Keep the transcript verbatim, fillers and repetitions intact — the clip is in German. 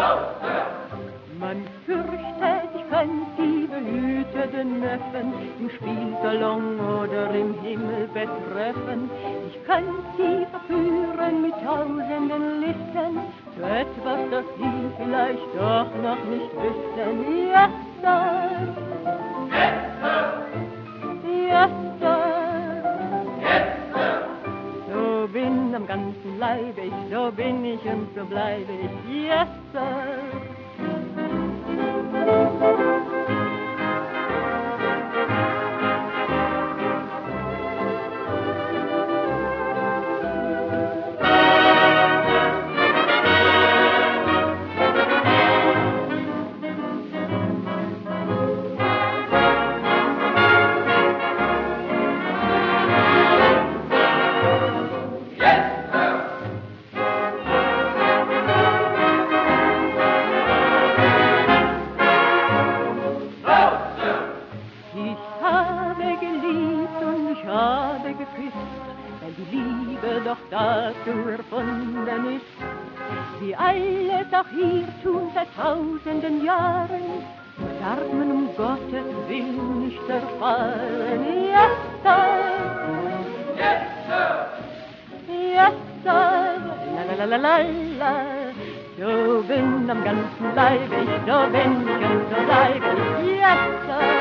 Man fürchtet, ich könnt die behüteten Neffen im Spielsalon oder im Himmelbett treffen. Ich könnt sie verführen mit tausenden Listen, zu etwas, das sie vielleicht doch noch nicht wissen. Yes, sir. Yes, sir. Yes, sir. Yes, sir. So bin am ganzen Leibe ich, so bin ich und so bleibe ich. Yes, sir. Habe geküsst, weil die Liebe doch dazu erfunden ist. Wie alles auch hier tun seit tausenden Jahren, darf man um Gottes Willen nicht erfahren. Yes, sir. Yes, sir. Yes, sir. La la la la la la. So bin am ganzen Leibe ich, so bin ich und so bleibe ich. Yes, sir.